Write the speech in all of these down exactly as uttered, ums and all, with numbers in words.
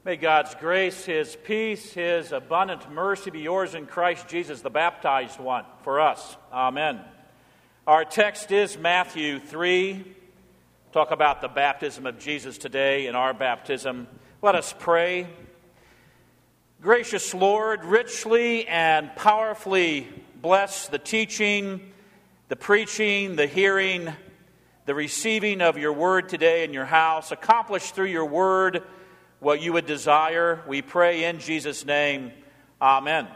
May God's grace, His peace, His abundant mercy be yours in Christ Jesus, the baptized one, for us. Amen. Our text is Matthew three. Talk about the baptism of Jesus today and our baptism. Let us pray. Gracious Lord, richly and powerfully bless the teaching, the preaching, the hearing, the receiving of your word today in your house. Accomplish through your word what you would desire. We pray in Jesus' name. Amen.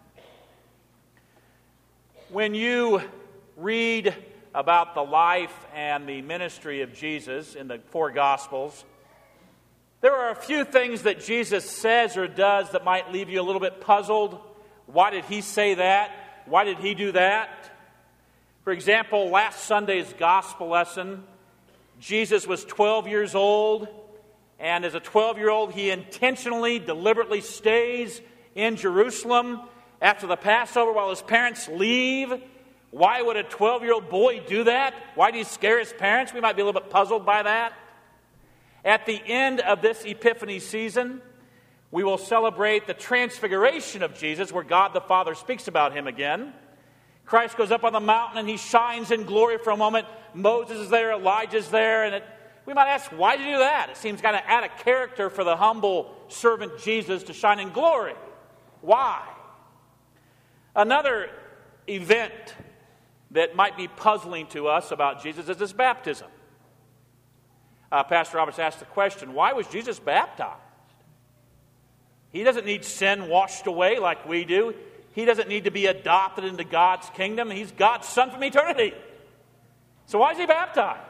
When you read about the life and the ministry of Jesus in the four Gospels, there are a few things that Jesus says or does that might leave you a little bit puzzled. Why did he say that? Why did he do that? For example, last Sunday's gospel lesson, Jesus was twelve years old. And as a twelve-year-old, he intentionally, deliberately stays in Jerusalem after the Passover while his parents leave. Why would a twelve-year-old boy do that? Why did he scare his parents? We might be a little bit puzzled by that. At the end of this Epiphany season, we will celebrate the transfiguration of Jesus, where God the Father speaks about him again. Christ goes up on the mountain and he shines in glory for a moment. Moses is there, Elijah's there, and it we might ask, why did he do that? It seems kind of out of character for the humble servant Jesus to shine in glory. Why? Another event that might be puzzling to us about Jesus is his baptism. Uh, Pastor Roberts asked the question, why was Jesus baptized? He doesn't need sin washed away like we do. He doesn't need to be adopted into God's kingdom. He's God's Son from eternity. So why is he baptized?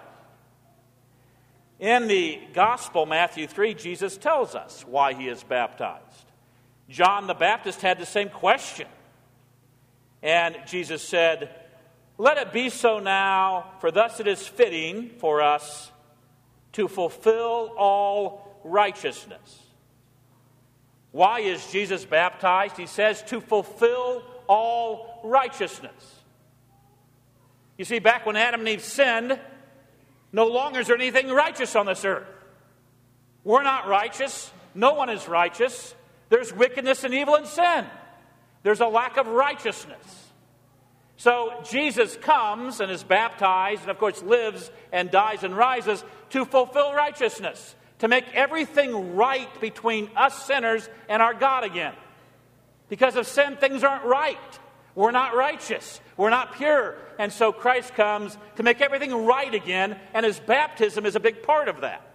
In the Gospel, Matthew three, Jesus tells us why he is baptized. John the Baptist had the same question. And Jesus said, "Let it be so now, for thus it is fitting for us to fulfill all righteousness." Why is Jesus baptized? He says, to fulfill all righteousness. You see, back when Adam and Eve sinned, no longer is there anything righteous on this earth. We're not righteous. No one is righteous. There's wickedness and evil and sin. There's a lack of righteousness. So Jesus comes and is baptized and, of course, lives and dies and rises to fulfill righteousness, to make everything right between us sinners and our God again. Because of sin, things aren't right. We're not righteous. We're not pure. And so Christ comes to make everything right again, and his baptism is a big part of that.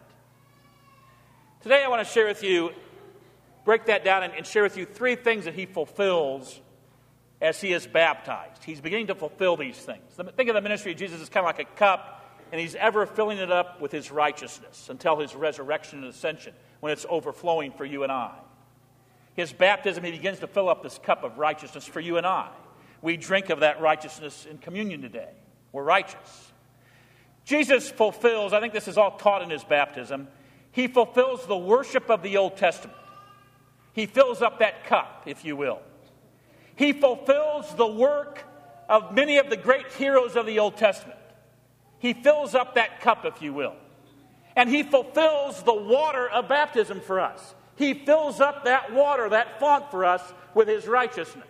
Today I want to share with you, break that down and, and share with you three things that he fulfills as he is baptized. He's beginning to fulfill these things. Think of the ministry of Jesus as kind of like a cup, and he's ever filling it up with his righteousness until his resurrection and ascension, when it's overflowing for you and I. His baptism, he begins to fill up this cup of righteousness for you and I. We drink of that righteousness in communion today. We're righteous. Jesus fulfills, I think this is all taught in his baptism, he fulfills the worship of the Old Testament. He fills up that cup, if you will. He fulfills the work of many of the great heroes of the Old Testament. He fills up that cup, if you will. And he fulfills the water of baptism for us. He fills up that water, that font for us with his righteousness.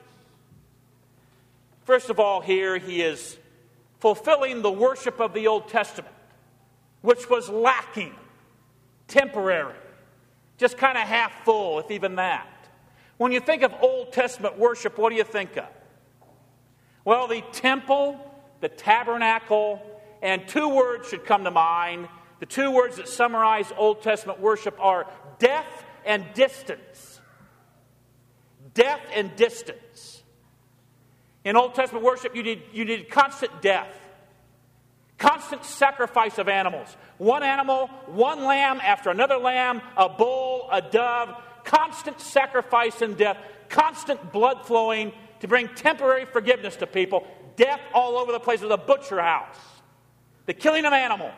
First of all, here he is fulfilling the worship of the Old Testament, which was lacking, temporary, just kind of half full, if even that. When you think of Old Testament worship, what do you think of? Well, the temple, the tabernacle, and two words should come to mind. The two words that summarize Old Testament worship are death and distance. Death and distance. In Old Testament worship, you need, you need constant death. Constant sacrifice of animals. One animal, one lamb after another lamb, a bull, a dove. Constant sacrifice and death. Constant blood flowing to bring temporary forgiveness to people. Death all over the place with a butcher house. The killing of animals.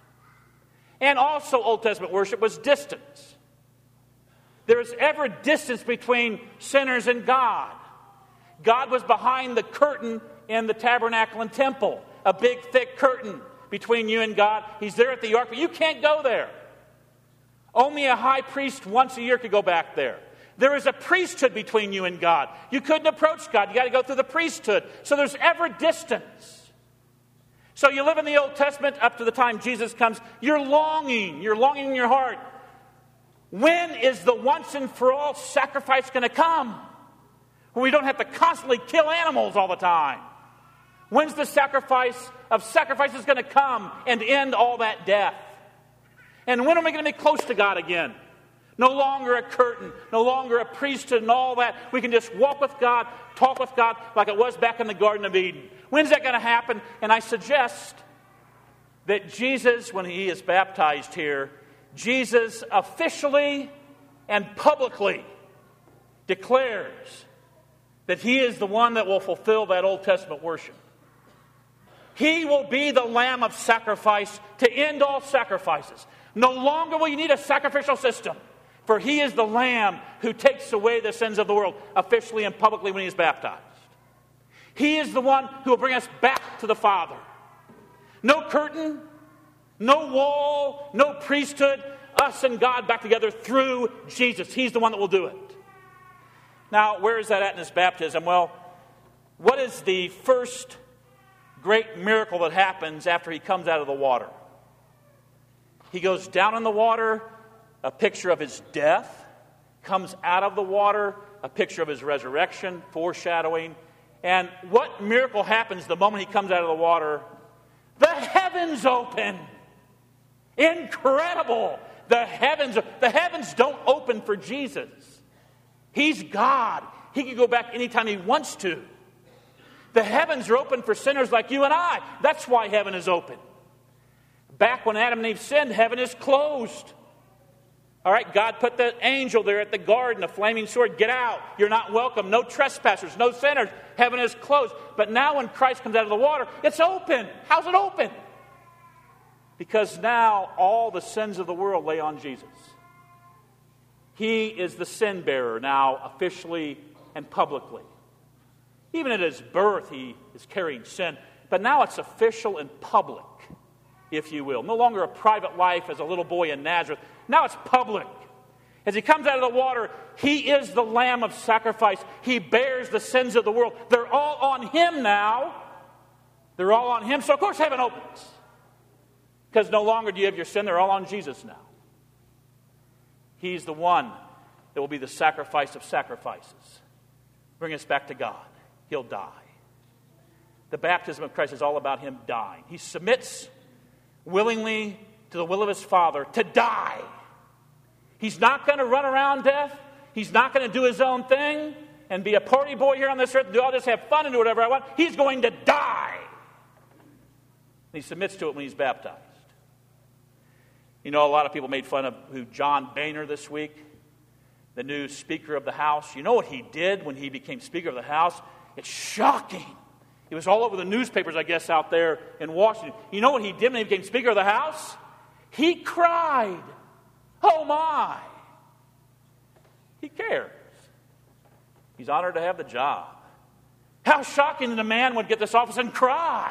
And also Old Testament worship was distance. There was ever distance between sinners and God. God was behind the curtain in the tabernacle and temple. A big, thick curtain between you and God. He's there at the ark, but you can't go there. Only a high priest once a year could go back there. There is a priesthood between you and God. You couldn't approach God. You got to go through the priesthood. So there's ever distance. So you live in the Old Testament up to the time Jesus comes. You're longing. You're longing in your heart. When is the once and for all sacrifice going to come? Where we don't have to constantly kill animals all the time. When's the sacrifice of sacrifices going to come and end all that death? And when are we going to be close to God again? No longer a curtain, no longer a priesthood and all that. We can just walk with God, talk with God like it was back in the Garden of Eden. When's that going to happen? And I suggest that Jesus, when he is baptized here, Jesus officially and publicly declares that he is the one that will fulfill that Old Testament worship. He will be the lamb of sacrifice to end all sacrifices. No longer will you need a sacrificial system, for he is the lamb who takes away the sins of the world officially and publicly when he is baptized. He is the one who will bring us back to the Father. No curtain, no wall, no priesthood, us and God back together through Jesus. He's the one that will do it. Now, where is that at in his baptism? Well, what is the first great miracle that happens after he comes out of the water? He goes down in the water, a picture of his death, comes out of the water, a picture of his resurrection, foreshadowing. And what miracle happens the moment he comes out of the water? The heavens open. Incredible. The heavens, the heavens don't open for Jesus. He's God. He can go back anytime he wants to. The heavens are open for sinners like you and I. That's why heaven is open. Back when Adam and Eve sinned, heaven is closed. All right, God put the angel there at the garden, a flaming sword. Get out. You're not welcome. No trespassers, no sinners. Heaven is closed. But now when Christ comes out of the water, it's open. How's it open? Because now all the sins of the world lay on Jesus. He is the sin bearer now officially and publicly. Even at his birth, he is carrying sin. But now it's official and public, if you will. No longer a private life as a little boy in Nazareth. Now it's public. As he comes out of the water, he is the lamb of sacrifice. He bears the sins of the world. They're all on him now. They're all on him. So, of course, heaven opens. Because no longer do you have your sin. They're all on Jesus now. He's the one that will be the sacrifice of sacrifices. Bring us back to God. He'll die. The baptism of Christ is all about him dying. He submits willingly to the will of his Father to die. He's not going to run around death. He's not going to do his own thing and be a party boy here on this earth and do, I'll just have fun and do whatever I want. He's going to die. And he submits to it when he's baptized. You know, a lot of people made fun of who John Boehner this week, the new Speaker of the House. You know what he did when he became Speaker of the House? It's shocking. It was all over the newspapers, I guess, out there in Washington. You know what he did when he became Speaker of the House? He cried. Oh, my. He cares. He's honored to have the job. How shocking that a man would get this office and cry.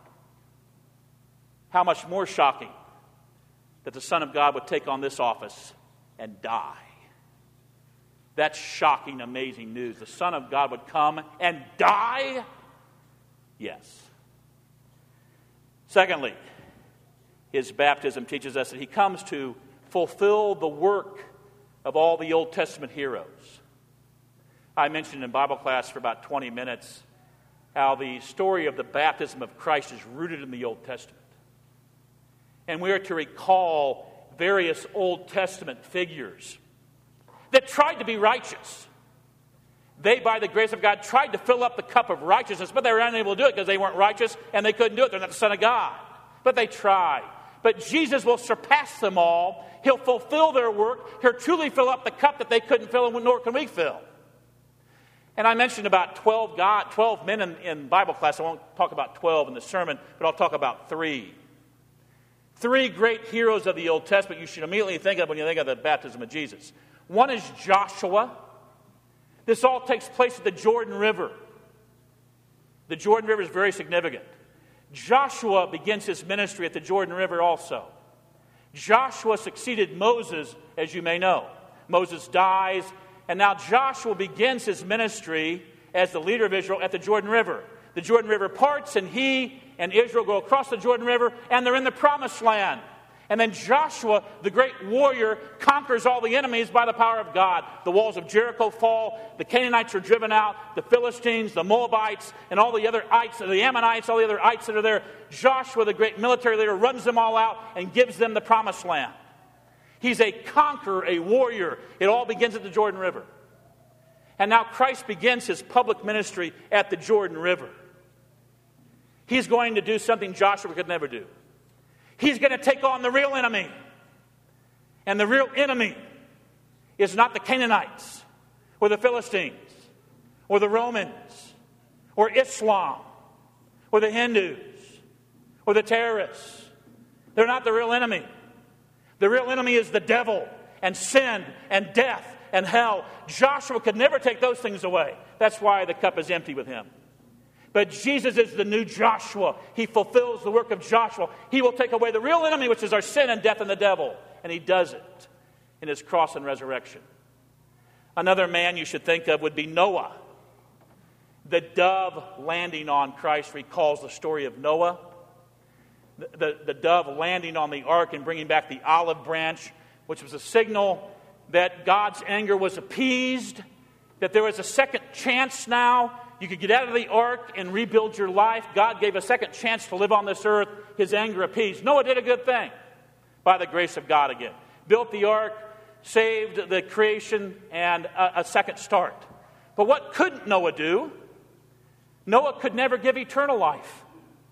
How much more shocking that the Son of God would take on this office and die. That's shocking, amazing news. The Son of God would come and die? Yes. Secondly, his baptism teaches us that he comes to fulfill the work of all the Old Testament heroes. I mentioned in Bible class for about twenty minutes how the story of the baptism of Christ is rooted in the Old Testament. And we are to recall various Old Testament figures that tried to be righteous. They, by the grace of God, tried to fill up the cup of righteousness, but they were unable to do it because they weren't righteous and they couldn't do it. They're not the Son of God. But they tried. But Jesus will surpass them all. He'll fulfill their work. He'll truly fill up the cup that they couldn't fill, and nor can we fill. And I mentioned about twelve, God, twelve men in, in Bible class. I won't talk about twelve in the sermon, but I'll talk about three. Three great heroes of the Old Testament you should immediately think of when you think of the baptism of Jesus. One is Joshua. This all takes place at the Jordan River. The Jordan River is very significant. Joshua begins his ministry at the Jordan River also. Joshua succeeded Moses, as you may know. Moses dies, and now Joshua begins his ministry as the leader of Israel at the Jordan River. The Jordan River parts, and he and Israel go across the Jordan River, and they're in the Promised Land. And then Joshua, the great warrior, conquers all the enemies by the power of God. The walls of Jericho fall, the Canaanites are driven out, the Philistines, the Moabites, and all the other ites, the Ammonites, all the other ites that are there. Joshua, the great military leader, runs them all out and gives them the Promised Land. He's a conqueror, a warrior. It all begins at the Jordan River. And now Christ begins his public ministry at the Jordan River. He's going to do something Joshua could never do. He's going to take on the real enemy. And the real enemy is not the Canaanites or the Philistines or the Romans or Islam or the Hindus or the terrorists. They're not the real enemy. The real enemy is the devil and sin and death and hell. Joshua could never take those things away. That's why the cup is empty with him. But Jesus is the new Joshua. He fulfills the work of Joshua. He will take away the real enemy, which is our sin and death and the devil. And he does it in his cross and resurrection. Another man you should think of would be Noah. The dove landing on Christ recalls the story of Noah. The, the, the dove landing on the ark and bringing back the olive branch, which was a signal that God's anger was appeased, that there was a second chance now. You could get out of the ark and rebuild your life. God gave a second chance to live on this earth. His anger appeased. Noah did a good thing by the grace of God again. Built the ark, saved the creation, and a, a second start. But what couldn't Noah do? Noah could never give eternal life.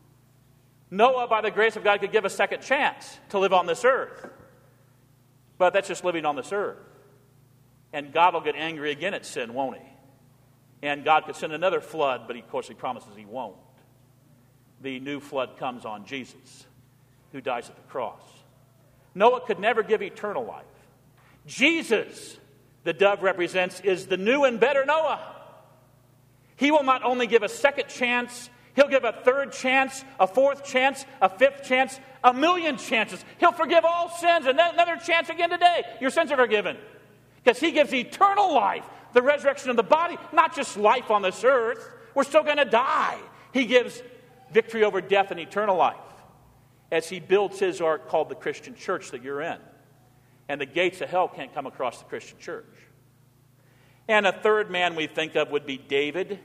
Noah, by the grace of God, could give a second chance to live on this earth. But that's just living on this earth. And God will get angry again at sin, won't he? And God could send another flood, but of course he promises he won't. The new flood comes on Jesus, who dies at the cross. Noah could never give eternal life. Jesus, the dove represents, is the new and better Noah. He will not only give a second chance, he'll give a third chance, a fourth chance, a fifth chance, a million chances. He'll forgive all sins, and then another chance again today. Your sins are forgiven. Because he gives eternal life, the resurrection of the body, not just life on this earth. We're still going to die. He gives victory over death and eternal life as he builds his ark called the Christian church that you're in. And the gates of hell can't come across the Christian church. And a third man we think of would be David,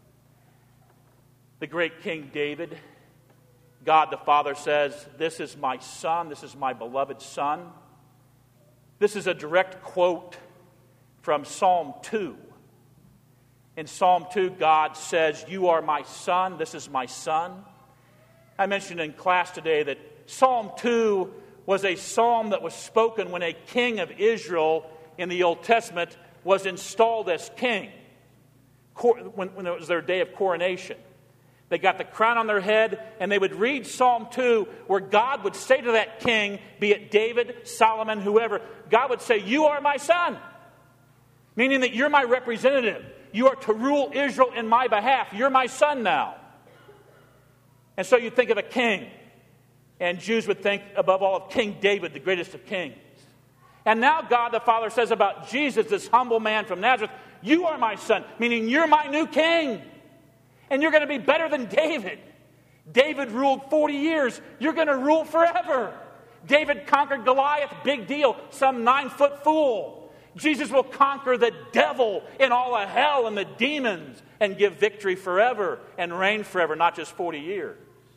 the great King David. God the Father says, "This is my son, this is my beloved son." This is a direct quote from Psalm two. In Psalm two, God says, "You are my son, this is my son." I mentioned in class today that Psalm two was a psalm that was spoken when a king of Israel in the Old Testament was installed as king, when, when it was their day of coronation. They got the crown on their head, and they would read Psalm two, where God would say to that king, be it David, Solomon, whoever, God would say, "You are my son," meaning that you're my representative. You are to rule Israel in my behalf. You're my son now. And so you think of a king, and Jews would think above all of King David, the greatest of kings. And now God the Father says about Jesus, this humble man from Nazareth, "You are my son," meaning you're my new king. And you're going to be better than David. David ruled forty years. You're going to rule forever. David conquered Goliath, big deal, some nine-foot fool. Jesus will conquer the devil and all of hell and the demons and give victory forever and reign forever, not just forty years.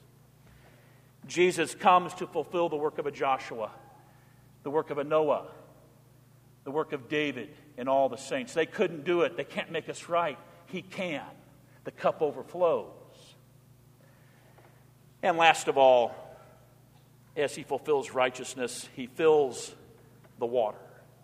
Jesus comes to fulfill the work of a Joshua, the work of a Noah, the work of David and all the saints. They couldn't do it. They can't make us right. He can. The cup overflows. And last of all, as he fulfills righteousness, he fills the water.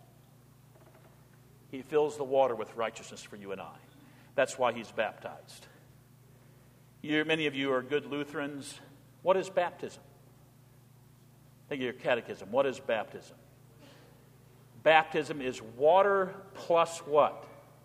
He fills the water with righteousness for you and I. That's why he's baptized. You, many of you are good Lutherans. What is baptism? Think of your catechism. What is baptism? Baptism is water plus what?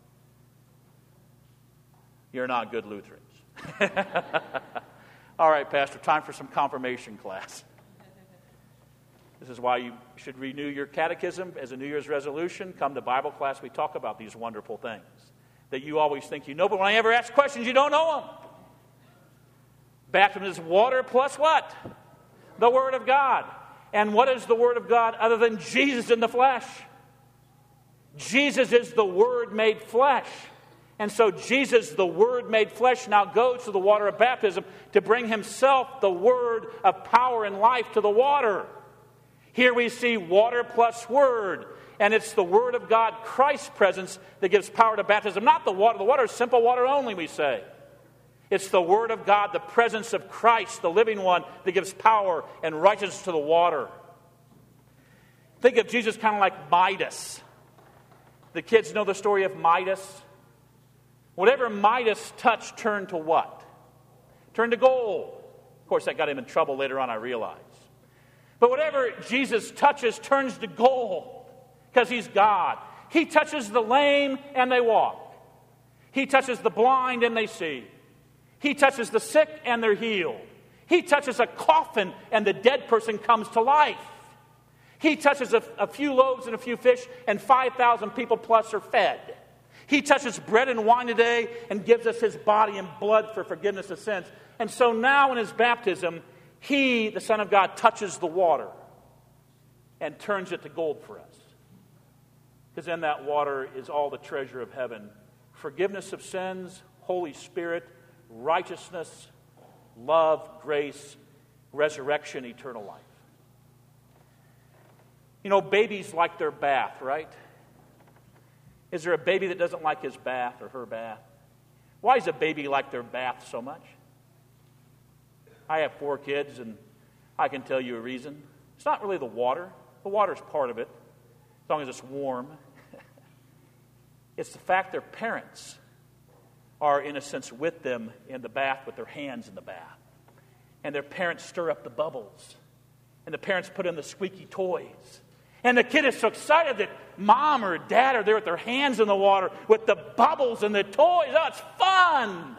You're not good Lutherans. All right, Pastor, time for some confirmation class. This is why you should renew your catechism as a New Year's resolution. Come to Bible class, we talk about these wonderful things that you always think you know, but when I ever ask questions, you don't know them. Baptism is water plus what? The Word of God. And what is the Word of God other than Jesus in the flesh? Jesus is the Word made flesh. And so Jesus, the Word made flesh, now goes to the water of baptism to bring himself, the Word of power and life, to the water. Here we see water plus Word. And it's the Word of God, Christ's presence, that gives power to baptism. Not the water. The water is simple water only, we say. It's the Word of God, the presence of Christ, the living one, that gives power and righteousness to the water. Think of Jesus kind of like Midas. The kids know the story of Midas. Whatever Midas touched turned to what? Turned to gold. Of course, that got him in trouble later on, I realize. But whatever Jesus touches turns to gold because he's God. He touches the lame and they walk. He touches the blind and they see. He touches the sick and they're healed. He touches a coffin and the dead person comes to life. He touches a, a few loaves and a few fish and five thousand people plus are fed. He touches bread and wine today and gives us his body and blood for forgiveness of sins. And so now in his baptism, he, the Son of God, touches the water and turns it to gold for us. Because in that water is all the treasure of heaven. Forgiveness of sins, Holy Spirit, righteousness, love, grace, resurrection, eternal life. You know, babies like their bath, right? Is there a baby that doesn't like his bath or her bath? Why does a baby like their bath so much? I have four kids, and I can tell you a reason. It's not really the water. The water's part of it, as long as it's warm. It's the fact their parents are, in a sense, with them in the bath with their hands in the bath. And their parents stir up the bubbles. And the parents put in the squeaky toys. And the kid is so excited that mom or dad are there with their hands in the water with the bubbles and the toys. Oh, it's fun!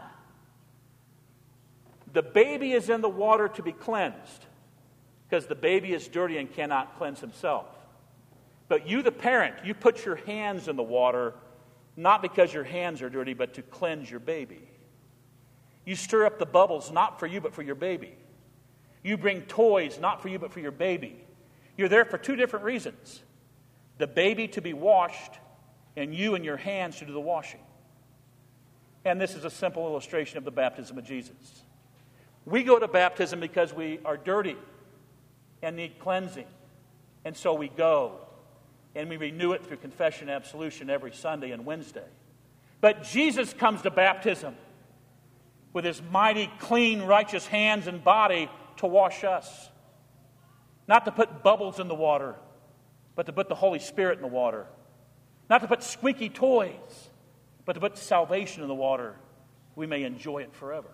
The baby is in the water to be cleansed because the baby is dirty and cannot cleanse himself. But you, the parent, you put your hands in the water not because your hands are dirty, but to cleanse your baby. You stir up the bubbles not for you, but for your baby. You bring toys not for you, but for your baby. You're there for two different reasons. The baby to be washed, and you and your hands to do the washing. And this is a simple illustration of the baptism of Jesus. We go to baptism because we are dirty and need cleansing. And so we go, and we renew it through confession and absolution every Sunday and Wednesday. But Jesus comes to baptism with his mighty, clean, righteous hands and body to wash us. Not to put bubbles in the water, but to put the Holy Spirit in the water. Not to put squeaky toys, but to put salvation in the water. We may enjoy it forever.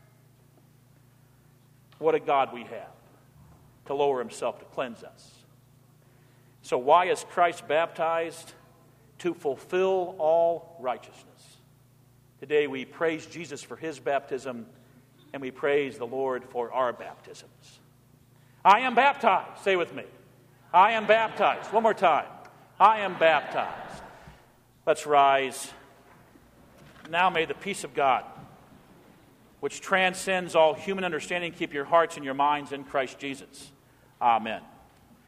What a God we have to lower himself to cleanse us. So why is Christ baptized? To fulfill all righteousness. Today we praise Jesus for his baptism, and we praise the Lord for our baptisms. I am baptized. Say with me. I am baptized. One more time. I am baptized. Let's rise. Now may the peace of God, which transcends all human understanding, keep your hearts and your minds in Christ Jesus. Amen.